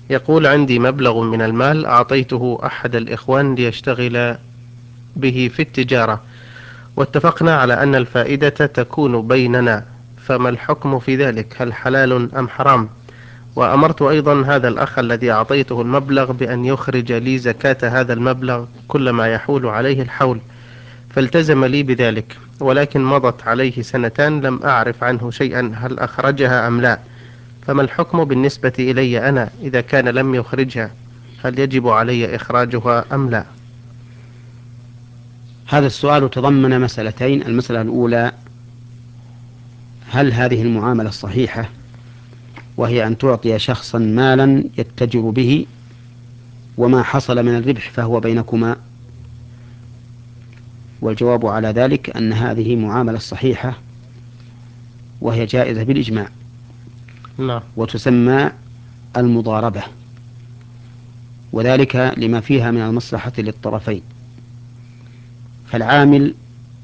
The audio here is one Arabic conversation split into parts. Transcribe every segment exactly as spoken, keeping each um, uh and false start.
يقول: عندي مبلغ من المال أعطيته أحد الإخوان ليشتغل به في التجارة، واتفقنا على أن الفائدة تكون بيننا، فما الحكم في ذلك؟ هل حلال أم حرام؟ وأمرت أيضا هذا الأخ الذي أعطيته المبلغ بأن يخرج لي زكاة هذا المبلغ كلما يحول عليه الحول، فالتزم لي بذلك، ولكن مضت عليه سنتان لم أعرف عنه شيئا، هل أخرجها أم لا؟ فما الحكم بالنسبة إلي أنا إذا كان لم يخرجها؟ هل يجب علي إخراجها أم لا؟ هذا السؤال تضمن مسألتين. المسألة الأولى: هل هذه المعاملة صحيحة، وهي أن تعطي شخصا مالا يتجر به وما حصل من الربح فهو بينكما؟ والجواب على ذلك أن هذه معاملة صحيحة، وهي جائزة بالإجماع، نعم. وتسمى المضاربة، وذلك لما فيها من المصلحة للطرفين. فالعامل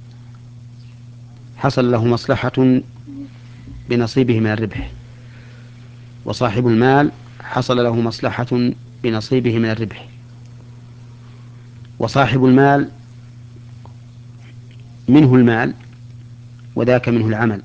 حصل له مصلحة بنصيبه من الربح، وصاحب المال حصل له مصلحة بنصيبه من الربح. وصاحب المال منه المال، وذاك منه العمل.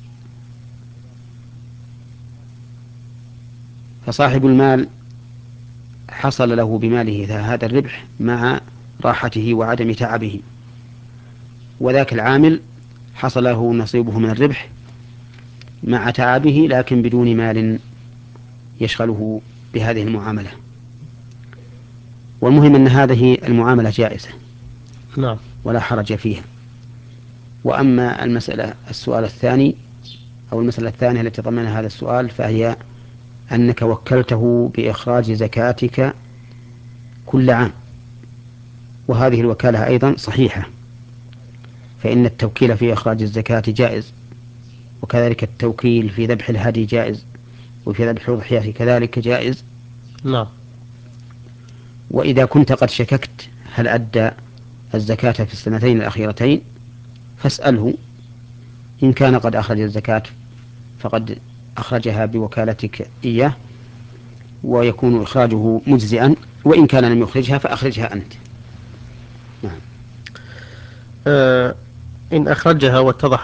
فصاحب المال حصل له بماله هذا الربح مع راحته وعدم تعبه، وذاك العامل حصل له نصيبه من الربح مع تعبه لكن بدون مال يشغله بهذه المعاملة. والمهم أن هذه المعاملة جائزة نعم. ولا حرج فيها. وأما المسألة السؤال الثاني أو المسألة الثانية التي تضمنها هذا السؤال، فهي أنك وكلته بإخراج زكاتك كل عام، وهذه الوكالة أيضا صحيحة، فإن التوكيل في إخراج الزكاة جائز، وكذلك التوكيل في ذبح الهدي جائز، وفي ذبح الأضحية كذلك جائز. نعم. وإذا كنت قد شككت هل أدى الزكاة في السنتين الأخيرتين فاسأله، إن كان قد أخرج الزكاة فقد أخرجها بوكالتك إياه ويكون إخراجه مجزئا، وإن كان لم يخرجها فأخرجها أنت. نعم. آه إن أخرجها واتضح